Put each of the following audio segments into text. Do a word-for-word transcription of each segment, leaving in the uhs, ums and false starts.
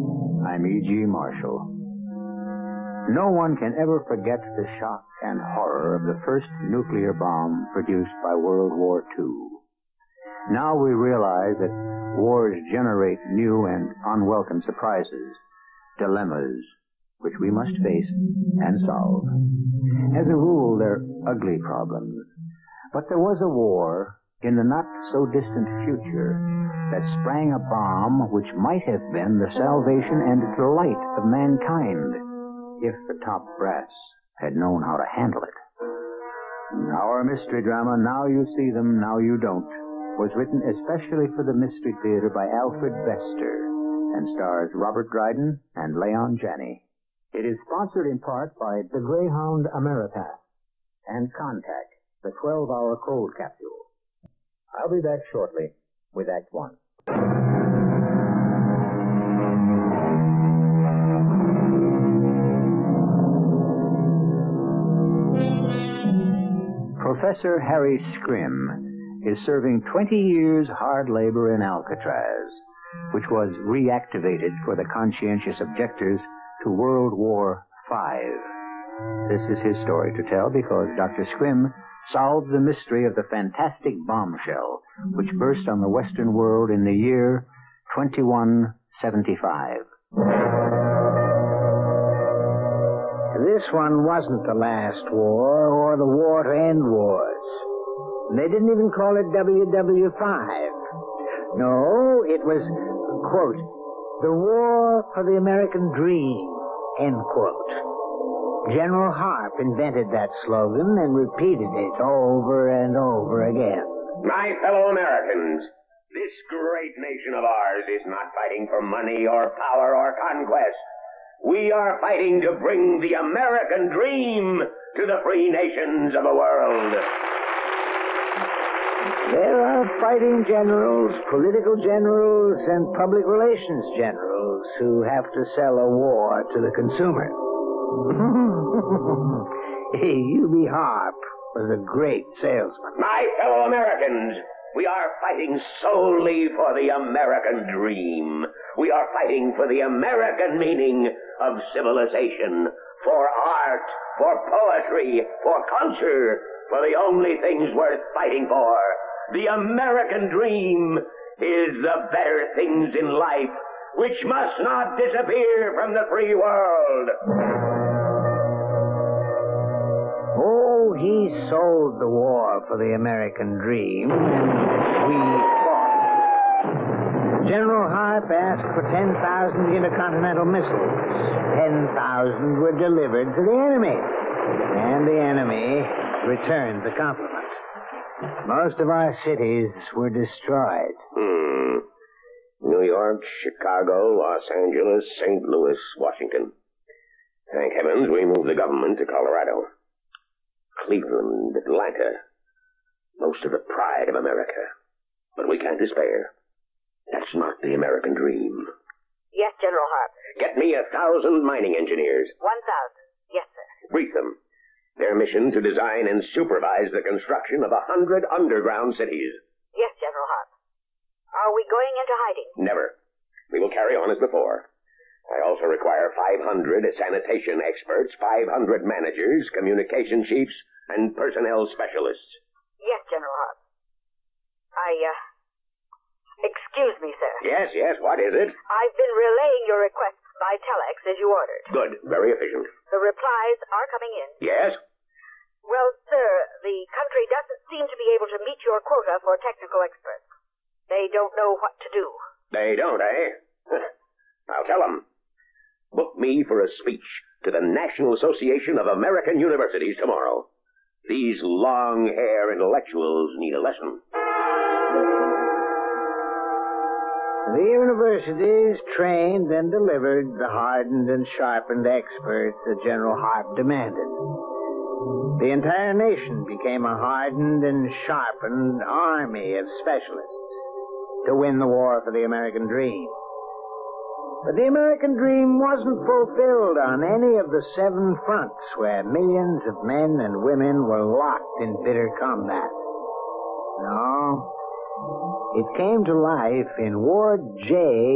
I'm E G. Marshall. No one can ever forget the shock and horror of the first nuclear bomb produced by World War Two. Now we realize that wars generate new and unwelcome surprises, dilemmas, which we must face and solve. As a rule, they're ugly problems. But there was a war in the not-so-distant future that sprang a bomb which might have been the salvation and delight of mankind if the top brass had known how to handle it. Our mystery drama, Now You See Them, Now You Don't, was written especially for the Mystery Theater by Alfred Bester and stars Robert Dryden and Leon Janney. It is sponsored in part by the Greyhound Ameripath and Contact, the twelve-hour cold capsule. I'll be back shortly with Act One. Professor Harry Scrim is serving twenty years hard labor in Alcatraz, which was reactivated for the conscientious objectors to World War Five. This is his story to tell because Doctor Scrim solved the mystery of the fantastic bombshell which burst on the Western world in the year twenty-one seventy-five. This one wasn't the last war or the war to end wars. They didn't even call it W W five. No, it was, quote, the war for the American dream, end quote. General Harp invented that slogan and repeated it over and over again. My fellow Americans, this great nation of ours is not fighting for money or power or conquest. We are fighting to bring the American dream to the free nations of the world. There are fighting generals, political generals, and public relations generals who have to sell a war to the consumer. U B Harp was a great salesman. My fellow Americans, we are fighting solely for the American dream. We are fighting for the American meaning of civilization, for art, for poetry, for culture, for the only things worth fighting for. The American dream is the better things in life, which must not disappear from the free world. Oh, he sold the war for the American dream, and we fought. General Harp asked for ten thousand intercontinental missiles. ten thousand were delivered to the enemy, and the enemy returned the compliment. Most of our cities were destroyed. Hmm. New York, Chicago, Los Angeles, Saint Louis, Washington. Thank heavens we moved the government to Colorado. Cleveland, Atlanta. Most of the pride of America. But we can't despair. That's not the American dream. Yes, General Harp. Get me a thousand mining engineers. One thousand. Yes, sir. Brief them. Their mission to design and supervise the construction of a hundred underground cities. Yes, General Harp. Are we going into hiding? Never. We will carry on as before. I also require five hundred sanitation experts, five hundred managers, communication chiefs, and personnel specialists. Yes, General Harp. I, uh... Excuse me, sir. Yes, yes, what is it? I've been relaying your requests by telex as you ordered. Good, very efficient. The replies are coming in. Yes? Well, sir, the country doesn't seem to be able to meet your quota for technical experts. They don't know what to do. They don't, eh? I'll tell them. Book me for a speech to the National Association of American Universities tomorrow. These long-hair intellectuals need a lesson. The universities trained and delivered the hardened and sharpened experts that General Harp demanded. The entire nation became a hardened and sharpened army of specialists to win the war for the American dream. But the American dream wasn't fulfilled on any of the seven fronts where millions of men and women were locked in bitter combat. No. It came to life in Ward J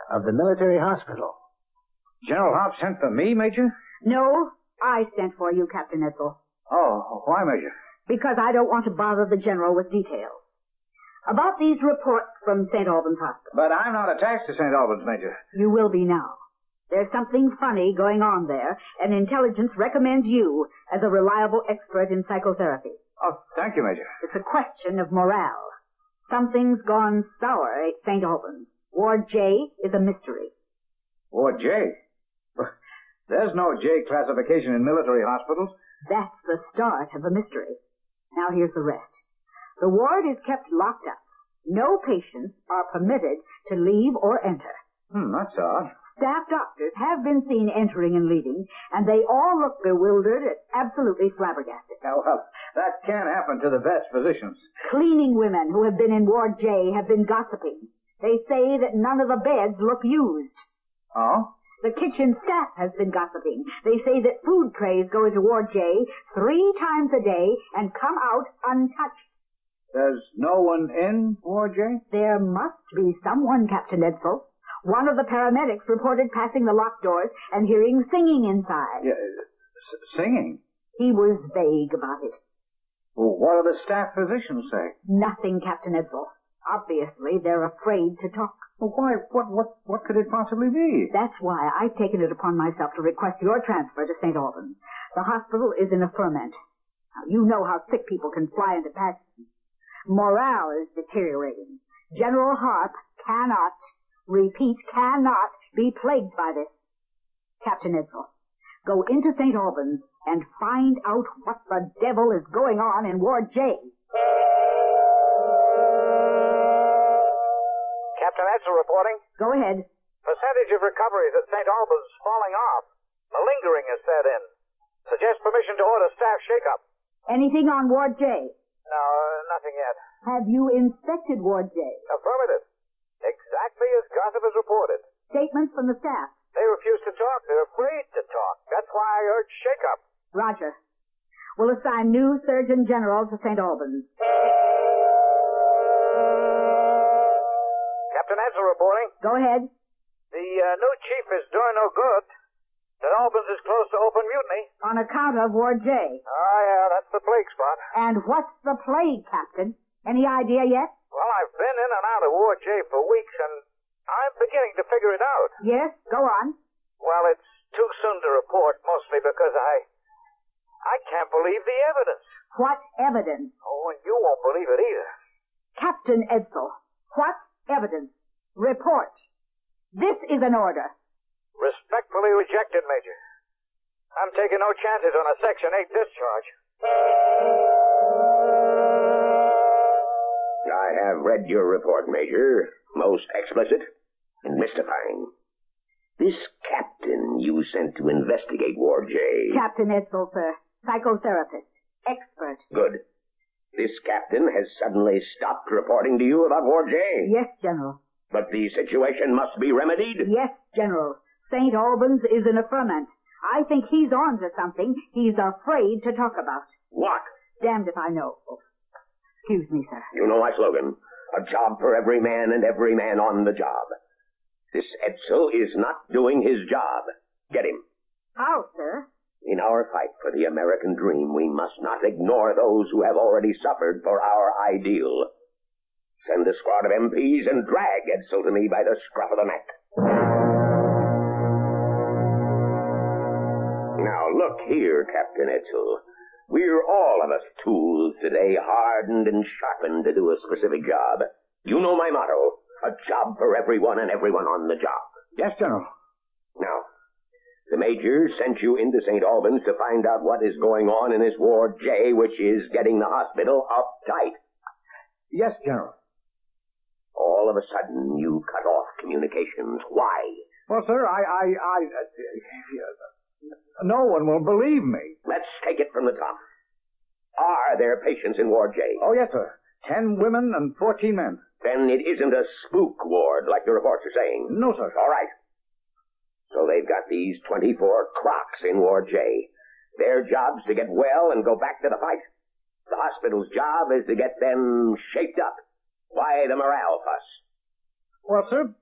of the military hospital. General Harp sent for me, Major? No, I sent for you, Captain Edsel. Oh, why, Major? Because I don't want to bother the General with details. About these reports from Saint Albans Hospital. But I'm not attached to Saint Albans, Major. You will be now. There's something funny going on there, and intelligence recommends you as a reliable expert in psychotherapy. Oh, thank you, Major. It's a question of morale. Something's gone sour at Saint Albans. Ward J is a mystery. Ward J? There's no J classification in military hospitals. That's the start of a mystery. Now here's the rest. The ward is kept locked up. No patients are permitted to leave or enter. Hmm, that's odd. Staff doctors have been seen entering and leaving, and they all look bewildered and absolutely flabbergasted. Now, well, that can't happen to the best physicians. Cleaning women who have been in Ward J have been gossiping. They say that none of the beds look used. Oh? The kitchen staff has been gossiping. They say that food trays go into Ward J three times a day and come out untouched. There's no one in Ward J? There must be someone, Captain Edsel. One of the paramedics reported passing the locked doors and hearing singing inside. Yeah, s- singing? He was vague about it. Well, what do the staff physicians say? Nothing, Captain Edsel. Obviously, they're afraid to talk. Well, why? What, what, what could it possibly be? That's why I've taken it upon myself to request your transfer to Saint Albans. The hospital is in a ferment. Now, you know how sick people can fly into passion. Morale is deteriorating. General Harp cannot, repeat, cannot be plagued by this. Captain Edsel, go into Saint Albans and find out what the devil is going on in Ward J. Captain Edsel reporting. Go ahead. Percentage of recoveries at Saint Albans falling off. Malingering has set in. Suggest permission to order staff shake-up. Anything on Ward J? No, uh, nothing yet. Have you inspected Ward J? Affirmative. Exactly as gossip has reported. Statements from the staff? They refuse to talk. They're afraid to talk. That's why I urge shake-up. Roger. We'll assign new Surgeon General to Saint Albans. Captain Edsel reporting. Go ahead. The uh, new chief is doing no good. Saint Albans is close to open mutiny. On account of Ward J. Oh, yeah, that's the plague spot. And what's the plague, Captain? Any idea yet? Well, I've been in and out of Ward J for weeks, and I'm beginning to figure it out. Yes, go on. Well, it's too soon to report, mostly because I... I can't believe the evidence. What evidence? Oh, and you won't believe it either. Captain Edsel, what evidence? Report. This is an order. Respectfully rejected, Major. I'm taking no chances on a Section eight discharge. I have read your report, Major. Most explicit and mystifying. This captain you sent to investigate Ward J... Captain Edsel, sir. Psychotherapist. Expert. Good. This captain has suddenly stopped reporting to you about Ward J? Yes, General. But the situation must be remedied? Yes, General. Saint Albans is in a ferment. I think he's on to something he's afraid to talk about. What? Damned if I know. Excuse me, sir. You know my slogan. A job for every man and every man on the job. This Edsel is not doing his job. Get him. How, sir? In our fight for the American dream, we must not ignore those who have already suffered for our ideal. Send a squad of M Ps and drag Edsel to me by the scruff of the neck. Now, look here, Captain Edsel. We're all of us tools today, hardened and sharpened to do a specific job. You know my motto. A job for everyone and everyone on the job. Yes, General. Now, the Major sent you into Saint Albans to find out what is going on in this Ward J, which is getting the hospital uptight. Yes, General. All of a sudden, you cut off communications. Why? Well, sir, I, I, I... Uh, no one will believe me. Let's take it from the top. Are there patients in Ward J? Oh, yes, sir. Ten women and fourteen men. Then it isn't a spook ward like the reports are saying. No, sir. All right. So they've got these twenty-four crocs in Ward J. Their job's to get well and go back to the fight. The hospital's job is to get them shaped up. Why the morale fuss? Well, sir,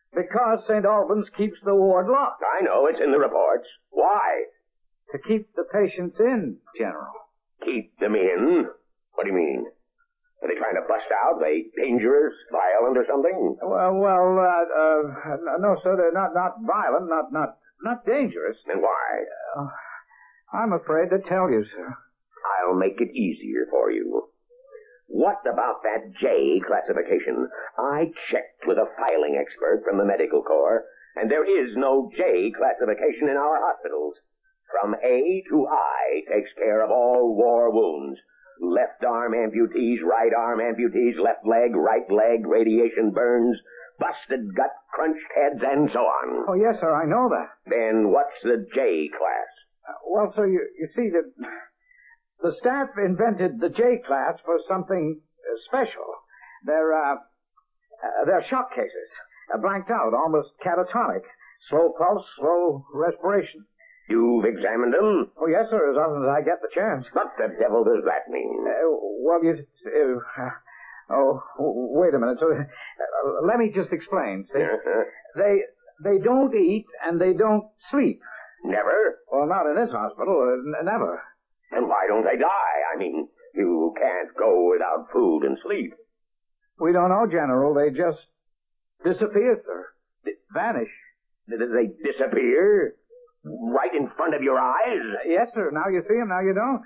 Because Saint Albans keeps the ward locked. I know, it's in the reports. Why? To keep the patients in, General. Keep them in? What do you mean? Are they trying to bust out? Are they dangerous, violent, or something? Well, well, uh, uh, no, sir, they're not, not violent, not, not, not dangerous. Then why? Uh, I'm afraid to tell you, sir. I'll make it easier for you. What about that J classification? I checked with a filing expert from the medical corps, and there is no J classification in our hospitals. From A to I takes care of all war wounds. Left arm amputees, right arm amputees, left leg, right leg, radiation burns, busted gut, crunched heads, and so on. Oh, yes, sir, I know that. Then what's the J class? Uh, well, sir, you, you see, the, the staff invented the J class for something uh, special. They're, uh, uh, they're shock cases. Uh, blanked out, almost catatonic. Slow pulse, slow respiration. You've examined them? Oh, yes, sir, as often as I get the chance. What the devil does that mean? Uh, well, you... Uh, oh, wait a minute. So, uh, let me just explain. See, uh-huh. They they don't eat and they don't sleep. Never? Well, not in this hospital. Uh, n- never. And why don't they die? I mean, you can't go without food and sleep. We don't know, General. They just disappear, sir. They vanish. Did they disappear? Right in front of your eyes? Yes, sir. Now you see them, now you don't.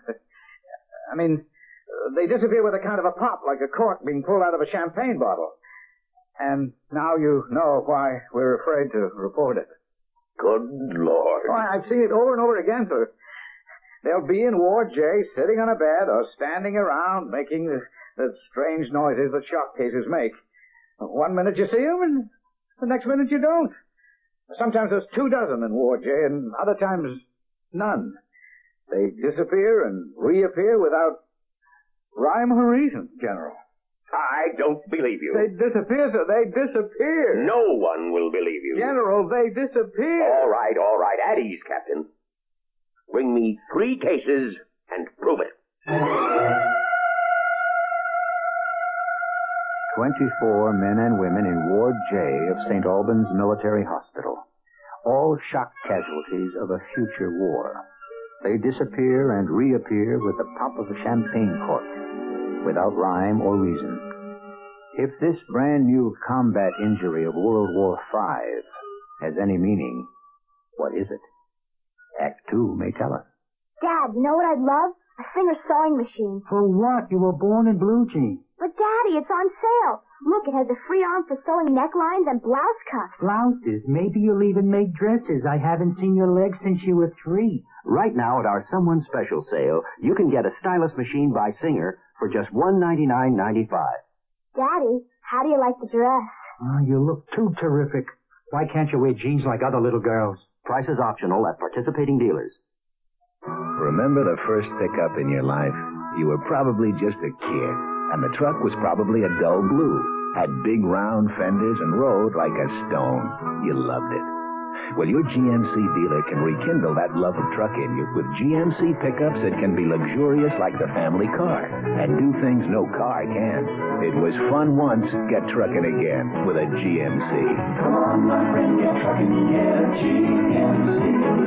I mean, they disappear with a kind of a pop, like a cork being pulled out of a champagne bottle. And now you know why we're afraid to report it. Good Lord. Oh, I've seen it over and over again, sir. They'll be in Ward J, sitting on a bed or standing around making the, the strange noises that shock cases make. One minute you see them, and the next minute you don't. Sometimes there's two dozen in Ward J, and other times none. They disappear and reappear without rhyme or reason, General. I don't believe you. They disappear, sir. They disappear. No one will believe you. General, they disappear. All right, all right. At ease, Captain. Bring me three cases and prove it. Twenty-four men and women in Ward J of Saint Albans Military Hospital. All shock casualties of a future war. They disappear and reappear with the pop of a champagne cork, without rhyme or reason. If this brand new combat injury of World War Five has any meaning, what is it? Act Two may tell us. Dad, you know what I'd love? A Singer sewing machine. For what? You were born in blue jeans. But, Daddy, it's on sale. Look, it has a free arm for sewing necklines and blouse cuffs. Blouses. Maybe you'll even make dresses. I haven't seen your legs since you were three. Right now at our Someone Special sale, you can get a stylus machine by Singer for just one hundred ninety-nine ninety-five. Daddy, how do you like the dress? Oh, you look too terrific. Why can't you wear jeans like other little girls? Price is optional at participating dealers. Remember the first pickup in your life? You were probably just a kid, and the truck was probably a dull blue, had big round fenders and rode like a stone. You loved it. Well, your G M C dealer can rekindle that love of truck in you with G M C pickups that can be luxurious like the family car and do things no car can. It was fun once, get trucking again with a G M C. Come on, my friend, get trucking, yeah, G M C.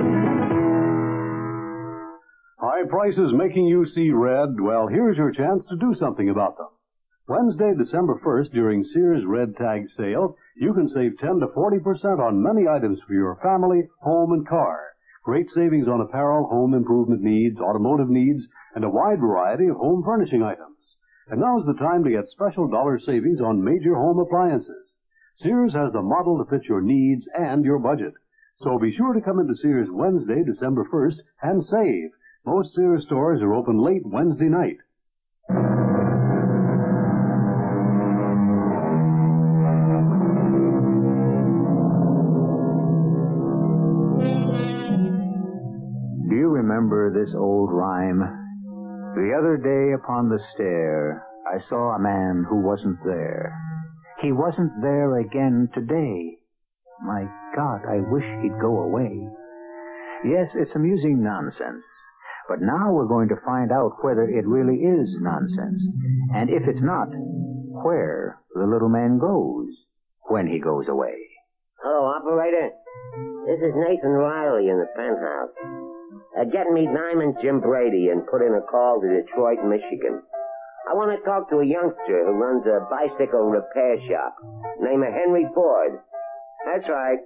High prices making you see red? Well, here's your chance to do something about them. Wednesday, December first, during Sears Red Tag Sale, you can save ten to forty percent on many items for your family, home, and car. Great savings on apparel, home improvement needs, automotive needs, and a wide variety of home furnishing items. And now's the time to get special dollar savings on major home appliances. Sears has the model to fit your needs and your budget. So be sure to come into Sears Wednesday, December first, and save. Most Sears stores are open late Wednesday night. Do you remember this old rhyme? The other day upon the stair, I saw a man who wasn't there. He wasn't there again today. My God, I wish he'd go away. Yes, it's amusing nonsense. But now we're going to find out whether it really is nonsense. And if it's not, where the little man goes when he goes away. Hello, operator. This is Nathan Riley in the penthouse. Uh, get me Diamond Jim Brady and put in a call to Detroit, Michigan. I want to talk to a youngster who runs a bicycle repair shop. Name of Henry Ford. That's right.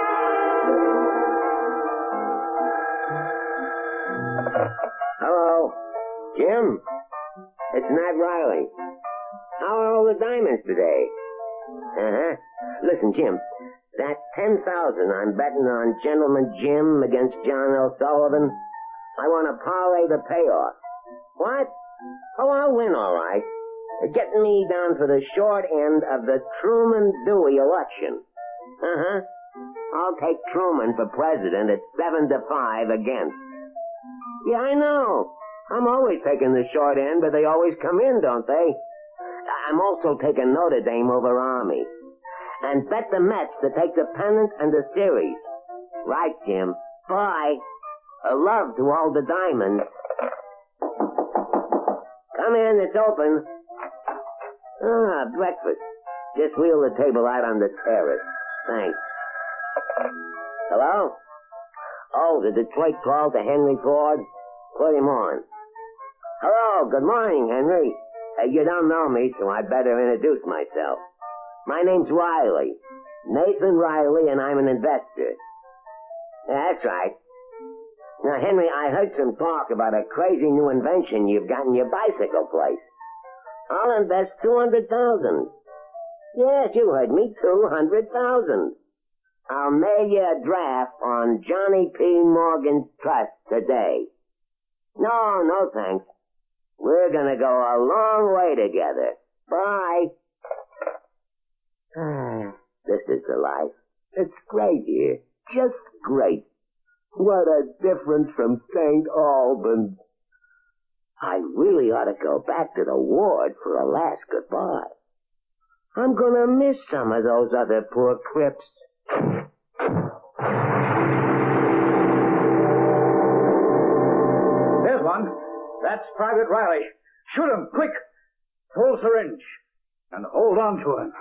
Hello, Jim? It's Nat Riley. How are all the diamonds today? Uh-huh. Listen, Jim, that ten thousand I'm betting on Gentleman Jim against John L. Sullivan, I want to parlay the payoff. What? Oh, I'll win, all right. Getting me down for the short end of the Truman-Dewey election. Uh-huh. I'll take Truman for president at seven to five against. Yeah, I know. I'm always taking the short end, but they always come in, don't they? I'm also taking Notre Dame over Army. And bet the Mets to take the pennant and the series. Right, Jim. Bye. A love to all the diamonds. Come in, it's open. Ah, breakfast. Just wheel the table out on the terrace. Thanks. Hello? Oh, the Detroit call to Henry Ford? Put him on. Hello, good morning, Henry. Uh, you don't know me, so I better introduce myself. My name's Riley. Nathan Riley, and I'm an investor. Yeah, that's right. Now, Henry, I heard some talk about a crazy new invention you've got in your bicycle place. I'll invest two hundred thousand dollars. Yes, you heard me, two hundred thousand dollars. I'll mail you a draft on Johnny P. Morgan's trust today. No, no thanks. We're gonna go a long way together. Bye. Ah, this is the life. It's great here. Just great. What a difference from Saint Albans. I really ought to go back to the ward for a last goodbye. I'm gonna miss some of those other poor crips. There's one. That's Private Riley. Shoot him, quick. Full syringe. And hold on to him.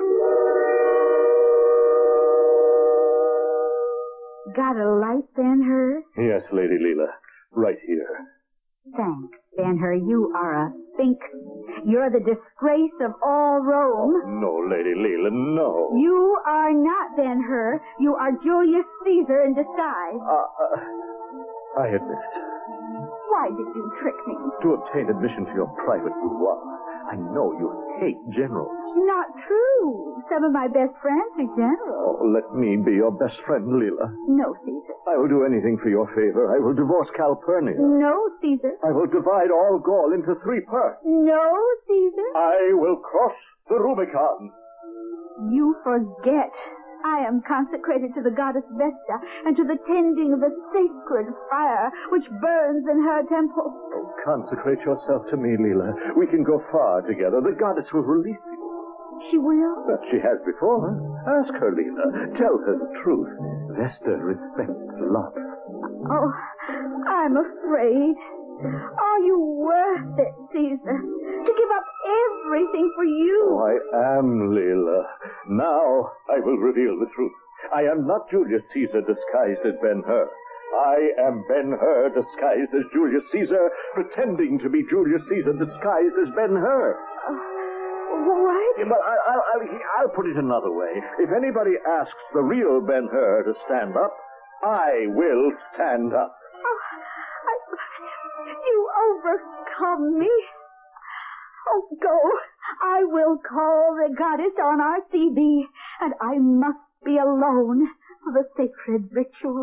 Got a light, Ben-Hur? Yes, Lady Leela. Right here. Thanks, Ben-Hur. You are a think. You're the disgrace of all Rome. No, Lady Leela, no. You are not Ben-Hur. You are Julius Caesar in disguise. Uh, uh, I admit it. Why did you trick me? To obtain admission to your private boudoir. I know you hate generals. Not true. Some of my best friends are generals. Oh, let me be your best friend, Leela. No, Caesar. I will do anything for your favor. I will divorce Calpurnia. No, Caesar. I will divide all Gaul into three parts. No, Caesar. I will cross the Rubicon. You forget. I am consecrated to the goddess Vesta and to the tending of the sacred fire which burns in her temple. Oh, consecrate yourself to me, Leela. We can go far together. The goddess will release you. She will? But she has before. Ask her, Leela. Tell her the truth. Vesta respects love. Oh, I'm afraid. Are you worth it, Caesar? To give up everything for you? Oh, I am, Leela. Now I will reveal the truth. I am not Julius Caesar disguised as Ben-Hur. I am Ben-Hur disguised as Julius Caesar, pretending to be Julius Caesar disguised as Ben-Hur. Uh, what? Yeah, but I, I, I, I'll put it another way. If anybody asks the real Ben-Hur to stand up, I will stand up. Oh, I, you overcome me. Oh, go. I will call the goddess on our C B, and I must be alone for the sacred ritual.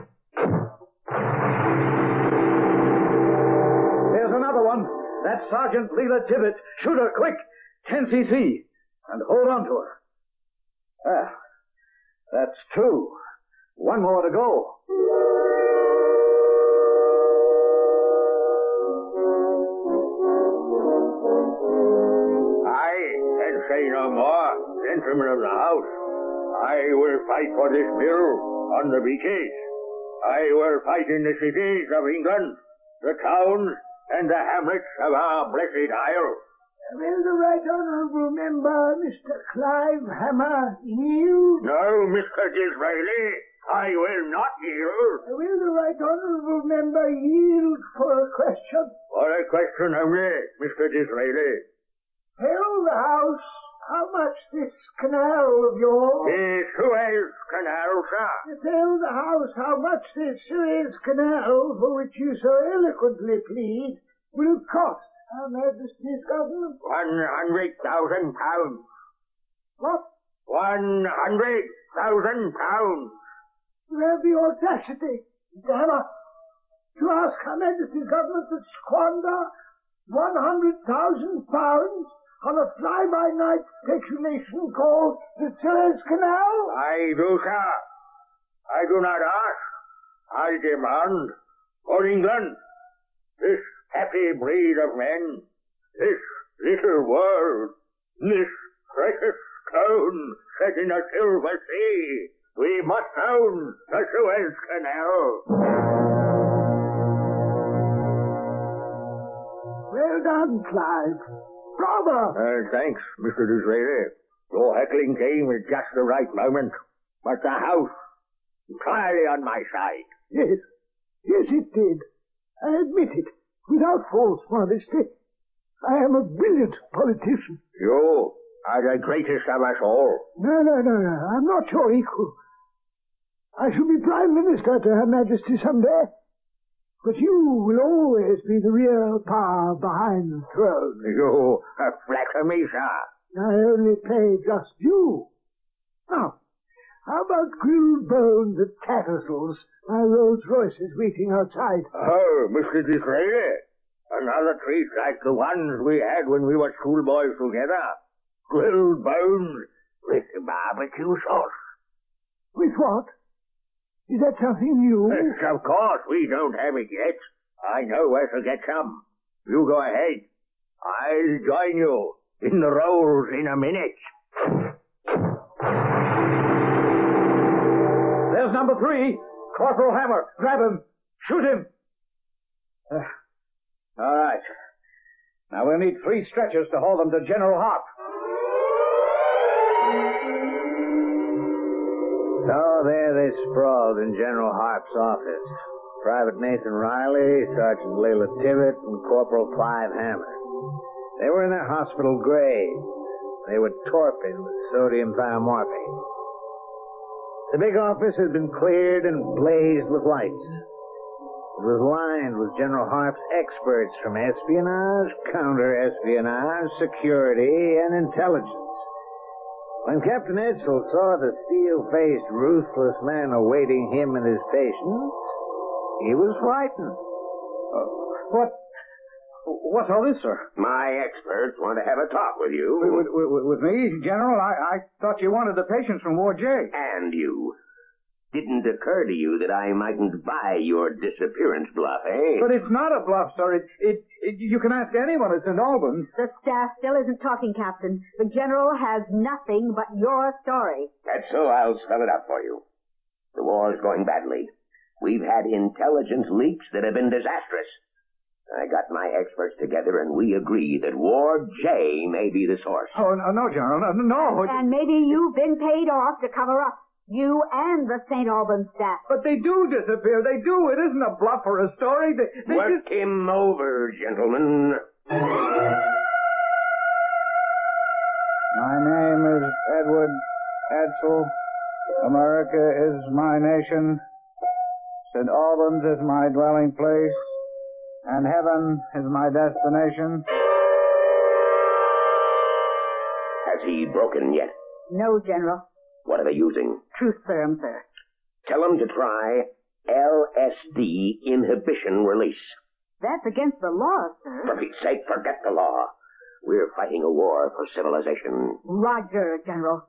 There's another one. That's Sergeant Leela Tibbet. Shoot her, quick. ten C C. And hold on to her. Ah, that's two. One more to go. Say no more, gentlemen of the house. I will fight for this bill on the beaches. I will fight in the cities of England, the towns, and the hamlets of our blessed isle. Will the Right Honourable Member, Mister Clive Hammer, yield? No, Mister Disraeli, I will not yield. Will the Right Honourable Member yield for a question? For a question only, Mister Disraeli. Tell the House how much this canal of yours... The Suez Canal, sir. Tell the House how much this Suez Canal, for which you so eloquently plead, will cost Her Majesty's Government. One hundred thousand pounds. What? One hundred thousand pounds. You have the audacity, Mister Hammer, to ask Her Majesty's Government to squander one hundred thousand pounds on a fly-by-night speculation called the Suez Canal? I do, sir. I do not ask. I demand for England, this happy breed of men, this little world, this precious stone set in a silver sea, we must own the Suez Canal. Well done, Clive. Bravo! Uh, thanks, Mister Disraeli. Your heckling came at just the right moment. But the House, entirely on my side. Yes, yes it did. I admit it, without false modesty. I am a brilliant politician. You are the greatest of us all. No, no, no, no. I'm not your equal. I shall be Prime Minister to Her Majesty someday. But you will always be the real power behind the throne. You flatter me, sir. I only play just you. Now, how about grilled bones at Tattersall's? My Rolls Royce is waiting outside. Oh, Mister Disraeli. Another treat like the ones we had when we were schoolboys together. Grilled bones with barbecue sauce. With what? Is that something new? Yes, of course, we don't have it yet. I know where to get some. You go ahead. I'll join you in the rolls in a minute. There's number three. Corporal Hammer. Grab him. Shoot him. Uh, all right. Now we'll need three stretchers to haul them to General Harp. So there they sprawled in General Harp's office. Private Nathan Riley, Sergeant Layla Tibbett, and Corporal Clive Hammer. They were in their hospital grave. They were torping with sodium thiomorphine. The big office had been cleared and blazed with lights. It was lined with General Harp's experts from espionage, counter-espionage, security, and intelligence. When Captain Edsel saw the steel-faced, ruthless man awaiting him and his patients, he was frightened. Uh, what? What's all this, sir? My experts want to have a talk with you. With, with, with me, General? I, I thought you wanted the patients from Ward J. And you. Didn't occur to you that I mightn't buy your disappearance bluff, eh? But it's not a bluff, sir. It, it, it, you can ask anyone at Saint Albans. The staff still isn't talking, Captain. The General has nothing but your story. That's so. I'll spell it out for you. The war's going badly. We've had intelligence leaks that have been disastrous. I got my experts together and we agree that Ward J may be the source. Oh, no, no General, no, no. And maybe you've been paid off to cover up. You and the Saint Albans staff. But they do disappear. They do. It isn't a bluff or a story. They, they Work just... him over, gentlemen. My name is Edward Edsel. America is my nation. Saint Albans is my dwelling place. And heaven is my destination. Has he broken yet? No, General. What are they using? Truth serum, sir. Tell them to try L S D inhibition release. That's against the law, sir. For Pete's sake, forget the law. We're fighting a war for civilization. Roger, General.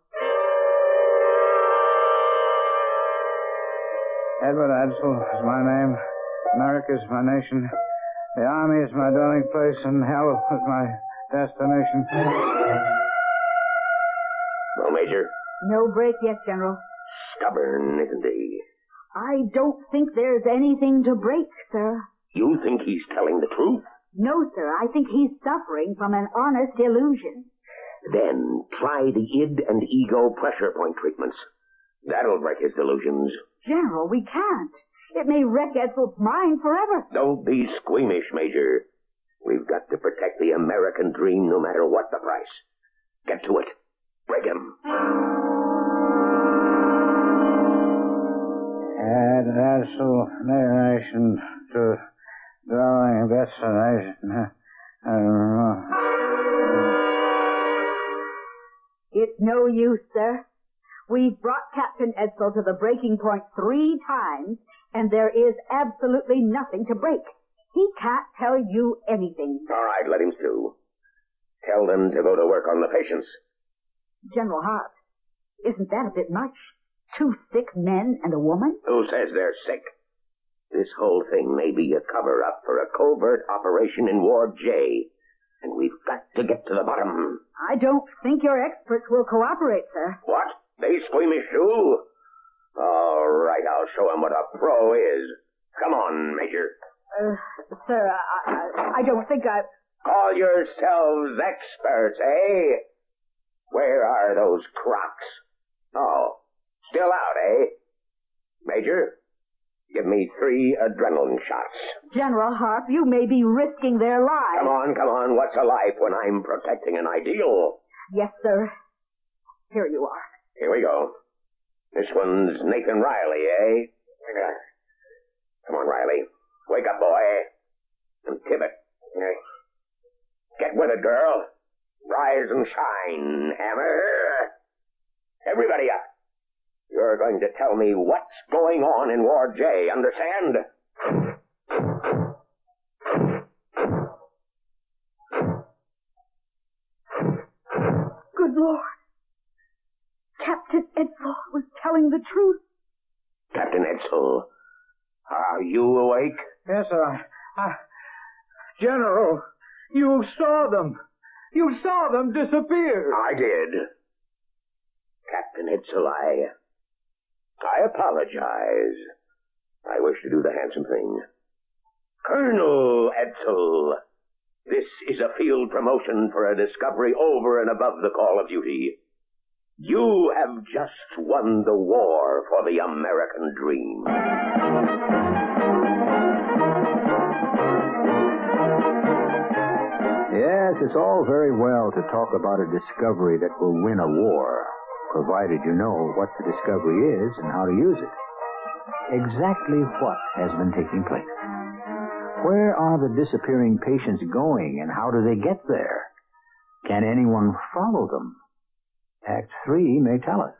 Edward Edsel is my name. America is my nation. The Army is my dwelling place, and hell is my destination. No, Major? No break yet, General. Stubborn, isn't he? I don't think there's anything to break, sir. You think he's telling the truth? No, sir. I think he's suffering from an honest illusion. Then try the id and ego pressure point treatments. That'll break his delusions. General, we can't. It may wreck Edsel's mind forever. Don't be squeamish, Major. We've got to protect the American dream no matter what the price. Get to it. Break him. Add Edsel narration to drawing destination. It's no use, sir. We've brought Captain Edsel to the breaking point three times, and there is absolutely nothing to break. He can't tell you anything. All right, let him stew. Tell them to go to work on the patients. General Hart, isn't that a bit much? Two sick men and a woman? Who says they're sick? This whole thing may be a cover-up for a covert operation in Ward J, and we've got to get to the bottom. I don't think your experts will cooperate, sir. What? They squeamish too? All right, I'll show them what a pro is. Come on, Major. Uh, sir, I, I, I don't think I... Call yourselves experts, eh? Where are those crocs? Oh, still out, eh? Major, give me three adrenaline shots. General Harp, you may be risking their lives. Come on, come on. What's a life when I'm protecting an ideal? Yes, sir. Here you are. Here we go. This one's Nathan Riley, eh? Come on, Riley. Wake up, boy. And Tibbet. Get with it, girl. Rise and shine, Hammer. Everybody up. You're going to tell me what's going on in Ward J, understand? Good Lord. Captain Edsel was telling the truth. Captain Edsel, are you awake? Yes, sir. I, I, General, you saw them. You saw them disappear. I did. Captain Edsel, I... I apologize. I wish to do the handsome thing. Colonel Edsel, this is a field promotion for a discovery over and above the call of duty. You have just won the war for the American dream. Yes, it's all very well to talk about a discovery that will win a war, provided you know what the discovery is and how to use it. Exactly what has been taking place? Where are the disappearing patients going, and how do they get there? Can anyone follow them? Act three may tell us.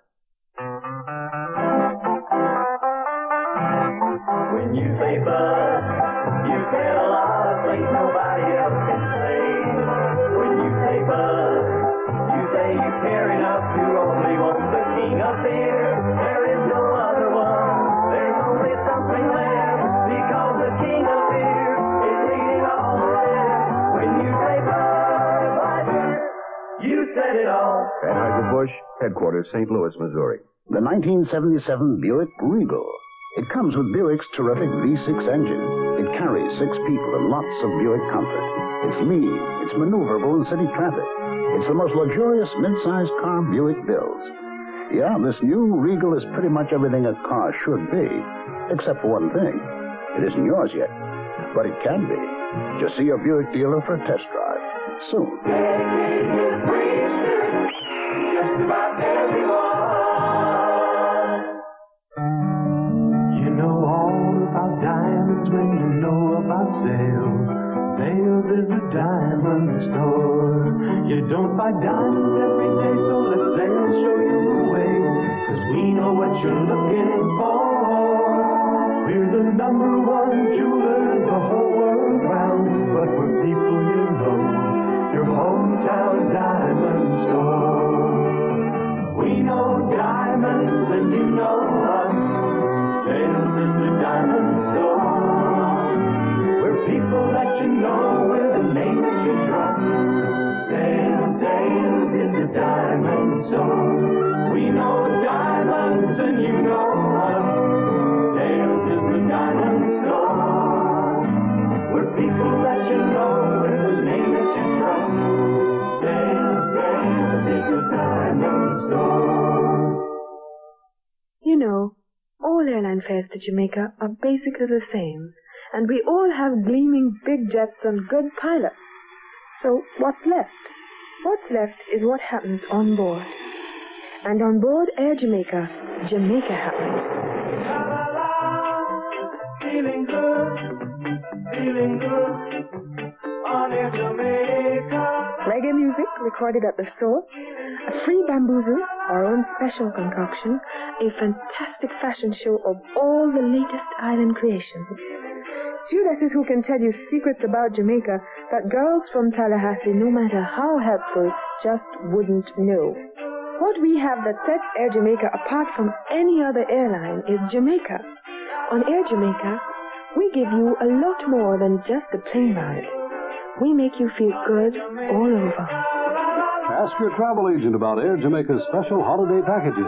When you say buzz, you said a lot of things nobody else can say. When you say buzz, you say you care enough to only want the king of beer. There is no other one, there's only something there, because the king of beer is leading all the rest. When you say buzz, Budweiser, you said it all. Anheuser-Busch, headquarters, Saint Louis, Missouri. The nineteen seventy-seven Buick Regal. It comes with Buick's terrific V six engine. It carries six people and lots of Buick comfort. It's lean. It's maneuverable in city traffic. It's the most luxurious mid-sized car Buick builds. Yeah, this new Regal is pretty much everything a car should be, except for one thing. It isn't yours yet, but it can be. Just see your Buick dealer for a test drive soon. Just about everyone. You know all about diamonds when you know about sales. Sales is the diamond store. You don't buy diamonds every day, so let sales show you the way. Cause we know what you're looking for. We're the number one jeweler the whole world round. But we're people you know, your hometown diamond store. We know diamonds and you know us. Sales in the diamond store. We're people that you know with a name that you trust. Sales, sales in the diamond store. We know diamonds and you know us. Sales in the diamond store. We're people that you know diamond store. You know, all airline fares to Jamaica are basically the same, and we all have gleaming big jets and good pilots. So what's left? What's left is what happens on board. And on board Air Jamaica, Jamaica happens. Feeling good, feeling good on Air Jamaica. Reggae music recorded at the source, a free bamboozle, our own special concoction, a fantastic fashion show of all the latest island creations. Stewardesses who can tell you secrets about Jamaica that girls from Tallahassee, no matter how helpful, just wouldn't know. What we have that sets Air Jamaica apart from any other airline is Jamaica. On Air Jamaica, we give you a lot more than just a plane ride. We make you feel good all over. Ask your travel agent about Air Jamaica's special holiday packages.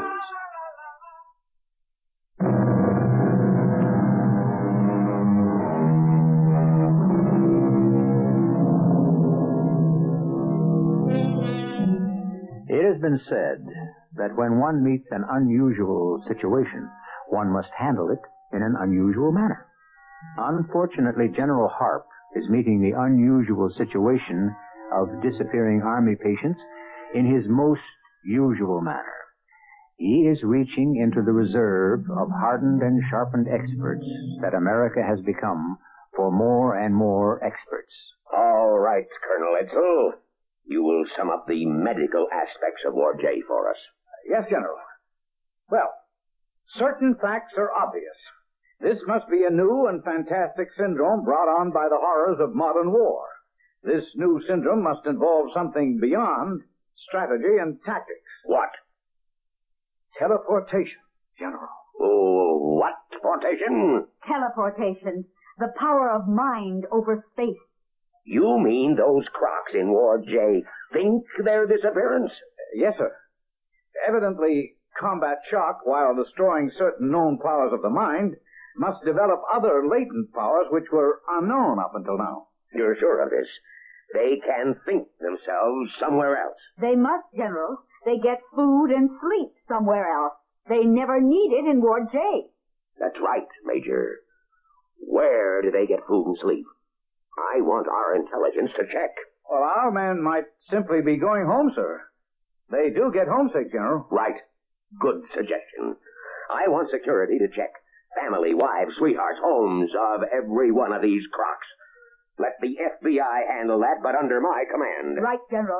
It has been said that when one meets an unusual situation, one must handle it in an unusual manner. Unfortunately, General Harp is meeting the unusual situation of disappearing Army patients in his most usual manner. He is reaching into the reserve of hardened and sharpened experts that America has become for more and more experts. All right, Colonel Edsel. You will sum up the medical aspects of Ward J for us. Yes, General. Well, certain facts are obvious. This must be a new and fantastic syndrome brought on by the horrors of modern war. This new syndrome must involve something beyond strategy and tactics. What? Teleportation, General. Oh, what portation? Teleportation. The power of mind over space. You mean those crocs in Ward J think their disappearance? Yes, sir. Evidently, combat shock, while destroying certain known powers of the mind, must develop other latent powers which were unknown up until now. You're sure of this? They can think themselves somewhere else. They must, General. They get food and sleep somewhere else. They never need it in Ward J. That's right, Major. Where do they get food and sleep? I want our intelligence to check. Well, our men might simply be going home, sir. They do get homesick, General. Right. Good suggestion. I want security to check family, wives, sweethearts, homes of every one of these crocs. Let the F B I handle that, but under my command. Right, General.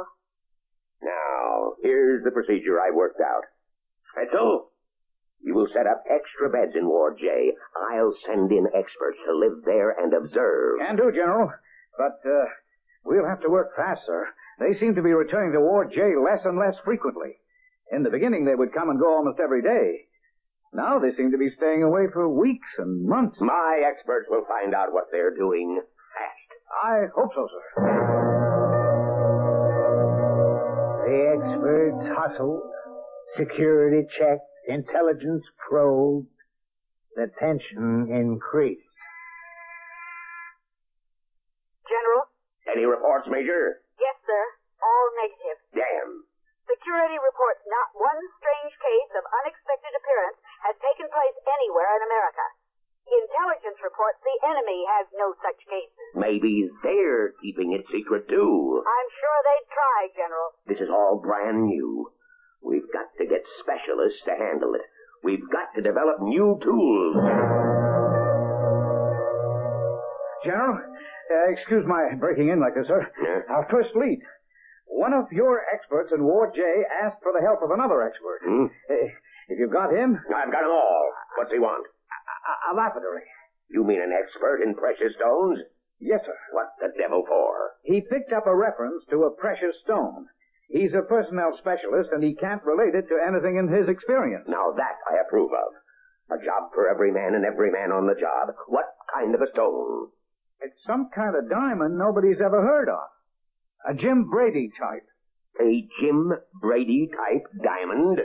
Now, here's the procedure I worked out. Etzel, you will set up extra beds in Ward J. I'll send in experts to live there and observe. Can do, General. But, uh, we'll have to work fast, sir. They seem to be returning to Ward J less and less frequently. In the beginning, they would come and go almost every day. Now they seem to be staying away for weeks and months. My experts will find out what they're doing fast. I hope so, sir. The experts hustled, security checked, intelligence probed. The tension increased. General? Any reports, Major? Yes, sir. All negative. Damn. Security reports not one strange case of unexpected appearance has taken place anywhere in America. Intelligence reports the enemy has no such cases. Maybe they're keeping it secret, too. I'm sure they'd try, General. This is all brand new. We've got to get specialists to handle it. We've got to develop new tools. General, uh, excuse my breaking in like this, sir. Yeah? Our first lead. One of your experts in Ward J asked for the help of another expert. Hmm? Uh, if you've got him... I've got them all. What's he want? A, a lapidary. You mean an expert in precious stones? Yes, sir. What the devil for? He picked up a reference to a precious stone. He's a personnel specialist, and he can't relate it to anything in his experience. Now that I approve of. A job for every man and every man on the job. What kind of a stone? It's some kind of diamond nobody's ever heard of. A Jim Brady type. A Jim Brady type diamond?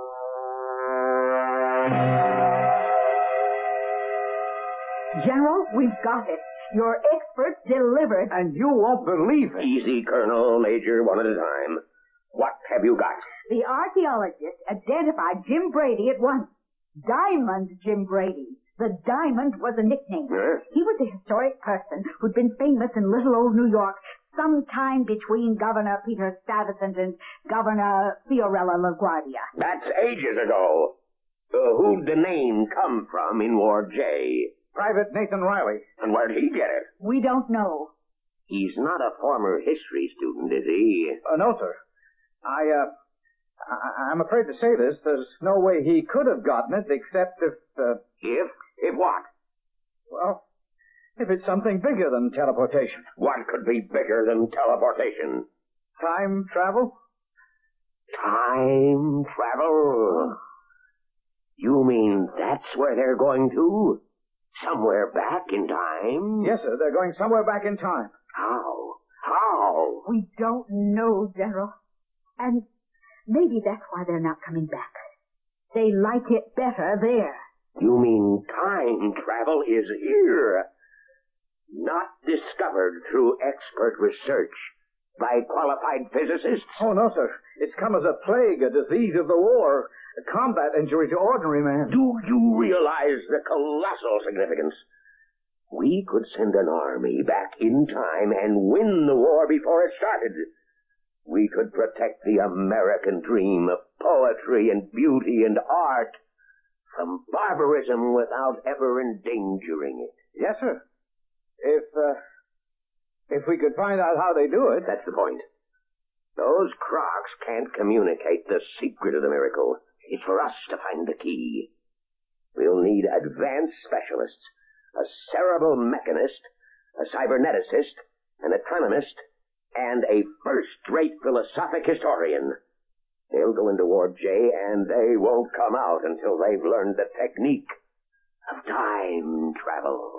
General, we've got it. Your experts delivered. And you won't believe it. Easy, Colonel, Major, one at a time. What have you got? The archaeologist identified Jim Brady at once. Diamond Jim Brady. The Diamond was a nickname. Huh? He was a historic person who'd been famous in little old New York sometime between Governor Peter Stuyvesant and Governor Fiorello LaGuardia. That's ages ago. Uh, who'd the name come from in Ward J? Private Nathan Riley. And where'd he get it? We don't know. He's not a former history student, is he? Uh, no, sir. I, uh, I, I'm afraid to say this. There's no way he could have gotten it except if, uh... If? If what? Well, if it's something bigger than teleportation. What could be bigger than teleportation? Time travel? Time travel? You mean that's where they're going to? Somewhere back in time? Yes, sir. They're going somewhere back in time. How? How? We don't know, General. And maybe that's why they're not coming back. They like it better there. You mean time travel is here? Not discovered through expert research by qualified physicists? Oh, no, sir. It's come as a plague, a disease of the war, a combat injury to ordinary man. Do you realize the colossal significance? We could send an army back in time and win the war before it started. We could protect the American dream of poetry and beauty and art from barbarism without ever endangering it. Yes, sir. If, uh, if we could find out how they do it. That's the point. Those crocs can't communicate the secret of the miracle. It's for us to find the key. We'll need advanced specialists, a cerebral mechanist, a cyberneticist, an economist, and a first-rate philosophic historian. They'll go into Ward J, and they won't come out until they've learned the technique of time travel.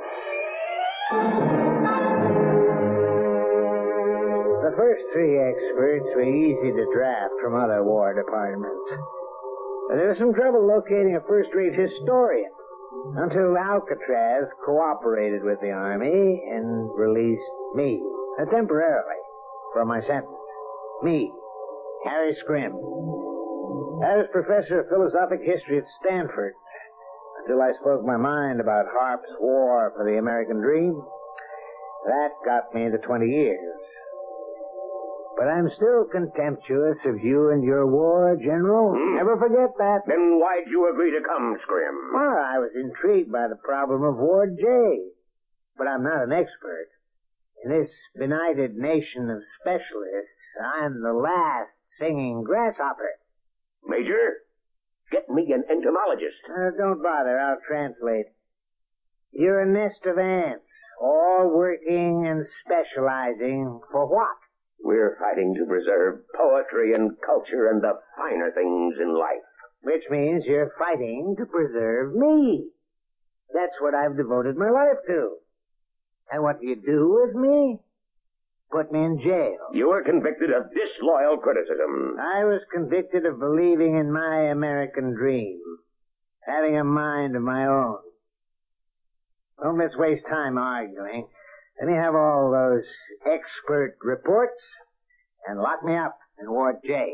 The first three experts were easy to draft from other war departments. But there was some trouble locating a first-rate historian until Alcatraz cooperated with the Army and released me, uh, temporarily, from my sentence. Me, Harry Scrim. I was professor of philosophic history at Stanford until I spoke my mind about Harp's war for the American dream. That got me the twenty years. But I'm still contemptuous of you and your war, General. Hmm. Never forget that. Then why'd you agree to come, Scrim? Well, I was intrigued by the problem of Ward J. But I'm not an expert. In this benighted nation of specialists, I'm the last singing grasshopper. Major, get me an entomologist. Uh, don't bother, I'll translate. You're a nest of ants, all working and specializing for what? We're fighting to preserve poetry and culture and the finer things in life. Which means you're fighting to preserve me. That's what I've devoted my life to. And what do you do with me? Put me in jail. You were convicted of disloyal criticism. I was convicted of believing in my American dream, having a mind of my own. Don't let's waste time arguing. Let me have all those expert reports and lock me up in Ward J.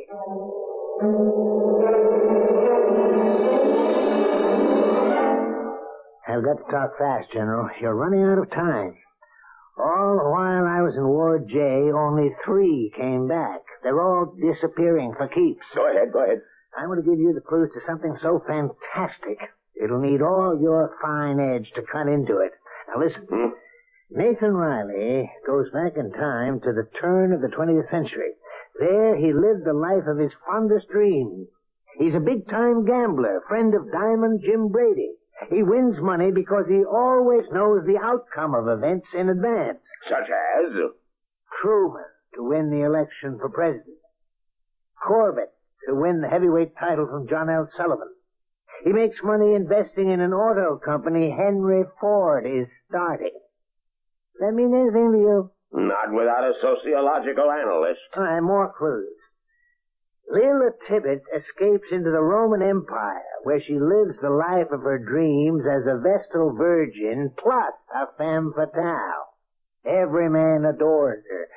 I've got to talk fast, General. You're running out of time. All the while I was in Ward J, only three came back. They're all disappearing for keeps. Go ahead, go ahead. I'm going to give you the clues to something so fantastic, it'll need all your fine edge to cut into it. Now listen. Hmm? Nathan Riley goes back in time to the turn of the twentieth century. There he lived the life of his fondest dreams. He's a big-time gambler, friend of Diamond Jim Brady. He wins money because he always knows the outcome of events in advance. Such as? Truman to win the election for president. Corbett to win the heavyweight title from John L. Sullivan. He makes money investing in an auto company Henry Ford is starting. Does that mean anything to you? Not without a sociological analyst. All right, more clues. Leela Tibbet escapes into the Roman Empire, where she lives the life of her dreams as a Vestal Virgin plus a femme fatale. Every man adores her.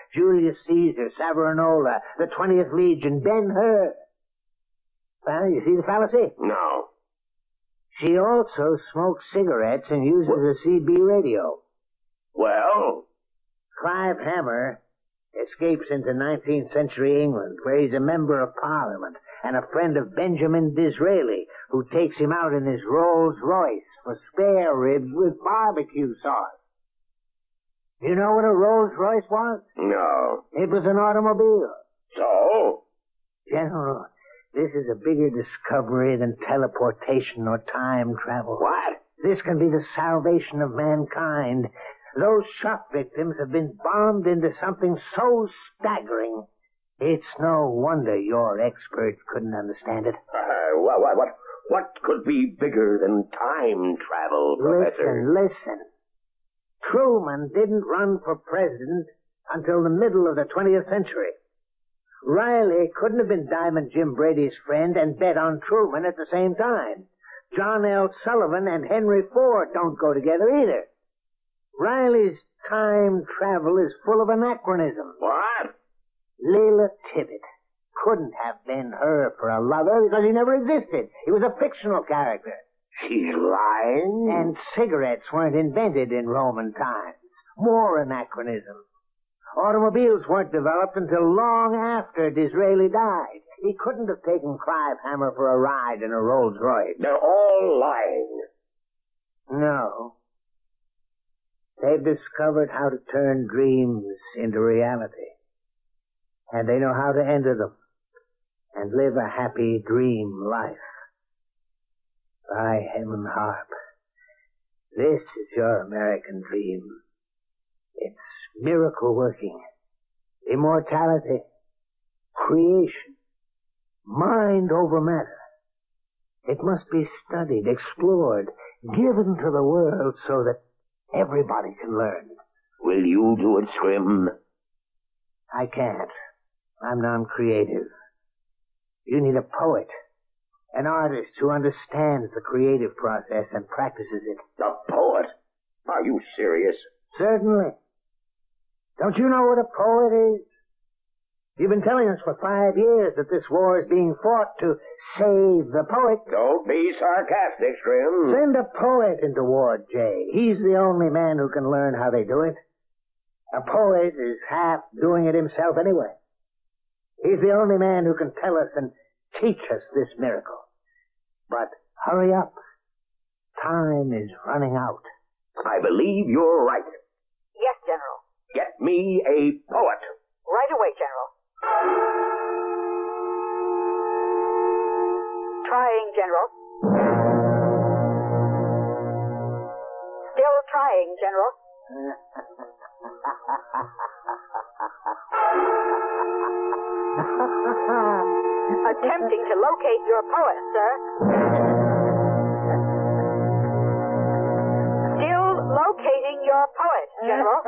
Julius Caesar, Savonarola, the twentieth Legion, Ben-Hur. Well, you see the fallacy? No. She also smokes cigarettes and uses a C B radio. Well? Clive Hammer escapes into nineteenth century England, where he's a member of Parliament and a friend of Benjamin Disraeli, who takes him out in his Rolls Royce for spare ribs with barbecue sauce. You know what a Rolls Royce was? No. It was an automobile. So? General, this is a bigger discovery than teleportation or time travel. What? This can be the salvation of mankind. Those shock victims have been bombed into something so staggering, it's no wonder your experts couldn't understand it. Uh, what, what, what, what could be bigger than time travel, Professor? Listen, listen. Truman didn't run for president until the middle of the twentieth century. Riley couldn't have been Diamond Jim Brady's friend and bet on Truman at the same time. John L. Sullivan and Henry Ford don't go together either. Riley's time travel is full of anachronism. What? Leela Tibbet couldn't have been her for a lover because he never existed. He was a fictional character. She's lying? And cigarettes weren't invented in Roman times. More anachronism. Automobiles weren't developed until long after Disraeli died. He couldn't have taken Clive Hammer for a ride in a Rolls Royce. They're all lying. No. They've discovered how to turn dreams into reality. And they know how to enter them and live a happy dream life. By Heaven Harp, this is your American dream. It's miracle working, immortality, creation, mind over matter. It must be studied, explored, given to the world so that everybody can learn. Will you do it, Scrim? I can't. I'm non-creative. You need a poet, an artist who understands the creative process and practices it. A poet? Are you serious? Certainly. Don't you know what a poet is? You've been telling us for five years that this war is being fought to save the poet. Don't be sarcastic, Scrim. Send a poet into Ward J. He's the only man who can learn how they do it. A poet is half doing it himself anyway. He's the only man who can tell us and teach us this miracle. But hurry up. Time is running out. I believe you're right. Yes, General. Get me a poet. Right away, General. Trying, General. Still trying, General. Attempting to locate your poet, sir. Still locating your poet, General.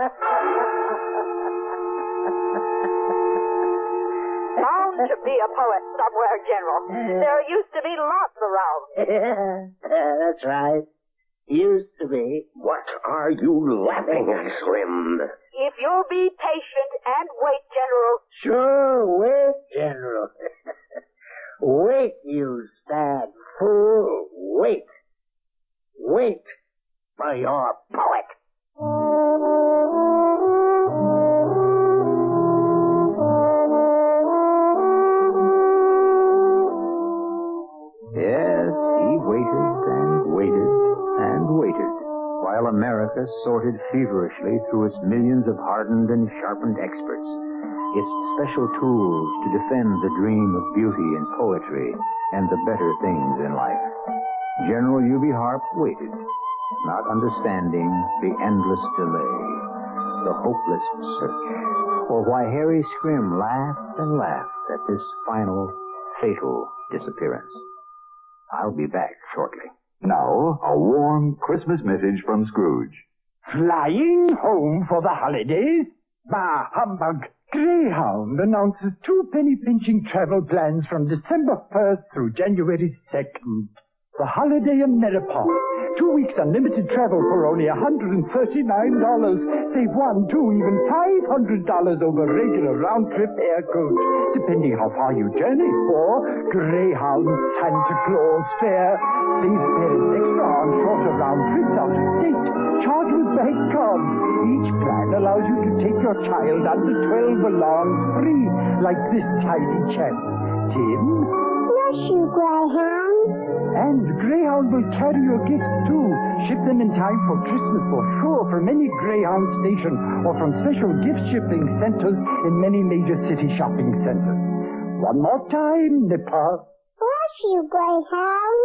Bound to be a poet somewhere, General. There used to be lots around. Yeah, that's right. Used to be. What are you laughing at, Scrim? If you'll be patient and wait, General. Sure, wait, General. Wait, you sad fool. Wait. Wait for your poet. Yes, he waited and waited and waited, while America sorted feverishly through its millions of hardened and sharpened experts, its special tools to defend the dream of beauty and poetry and the better things in life. General U B Harp waited, not understanding the endless delay, the hopeless search, or why Harry Scrim laughed and laughed at this final, fatal disappearance. I'll be back shortly. Now, a warm Christmas message from Scrooge. Flying home for the holidays? Bah, humbug. Greyhound announces two penny-pinching travel plans from December first through January second. The Holiday in Meadow Two weeks unlimited travel for only one hundred thirty-nine dollars. Save one, two, even five hundred dollars over regular round-trip air coach, depending how far you journey. Or Greyhound Santa Claus fare. Saves parents extra on shorter round trips out of state. Charged with bank cards. Each plan allows you to take your child under twelve along free, like this tiny chap. Tim? Bless you, Greyhound. And Greyhound will carry your gifts, too. Ship them in time for Christmas for sure from any Greyhound station or from special gift shipping centers in many major city shopping centers. One more time, Nipper. Bless you, Greyhound.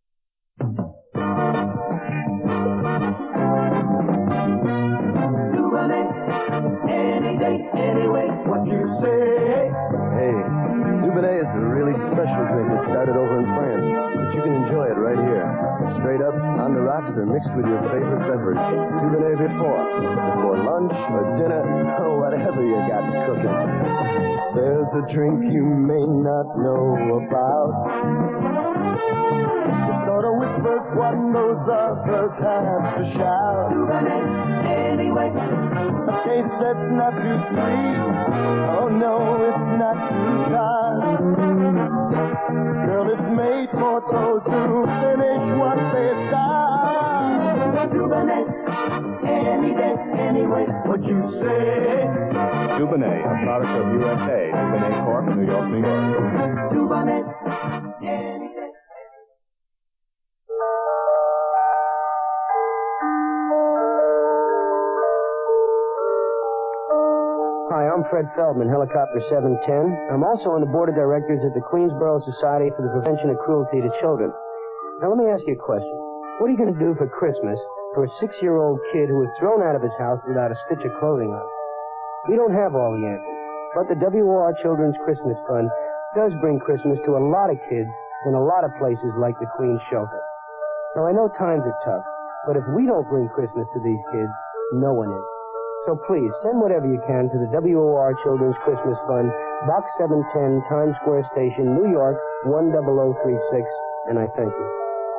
Any day, anyway, what you say. Hey, Dubonnet is a really special drink that started over in France, but you can enjoy it right here. Straight up, on the rocks, or mixed with your favorite beverage. Dubonnet before, before lunch or dinner, or whatever you got cooking. There's a drink you may not know about. It sort of whispers what those others have to shout. Dubonnet, anyway. A taste that's not too sweet. Oh no, it's not too tart. Girl, it's made for those who finish what they start. Dubonnet, any day, anyway, what you say. Dubonnet, a product of U S A. Dubonnet Corp, New York, New York. Dubonnet, any day. Hi, I'm Fred Feldman, Helicopter seven ten. I'm also on the board of directors at the Queensboro Society for the Prevention of Cruelty to Children. Now, let me ask you a question. What are you going to do for Christmas for a six-year-old kid who was thrown out of his house without a stitch of clothing on? We don't have all the answers, but the W O R Children's Christmas Fund does bring Christmas to a lot of kids in a lot of places like the Queen's Shelter. Now, I know times are tough, but if we don't bring Christmas to these kids, no one is. So please, send whatever you can to the W O R Children's Christmas Fund, Box seven ten, Times Square Station, New York, one zero zero three six, and I thank you.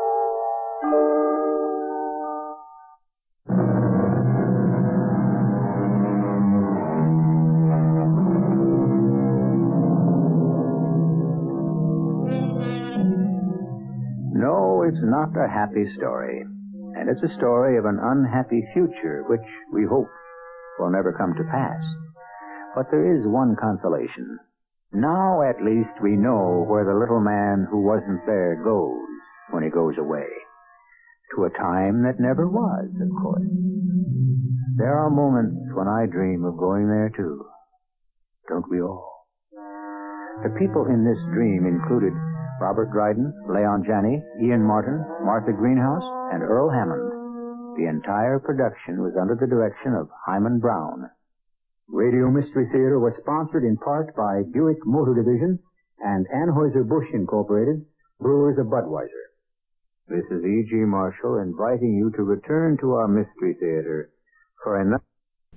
No, it's not a happy story. And it's a story of an unhappy future, which we hope will never come to pass. But there is one consolation. Now, at least, we know where the little man who wasn't there goes when he goes away. To a time that never was, of course. There are moments when I dream of going there, too. Don't we all? The people in this dream included Robert Dryden, Leon Janney, Ian Martin, Martha Greenhouse, and Earl Hammond. The entire production was under the direction of Hyman Brown. Radio Mystery Theater was sponsored in part by Buick Motor Division and Anheuser-Busch Incorporated, brewers of Budweiser. This is E G. Marshall inviting you to return to our Mystery Theater for another...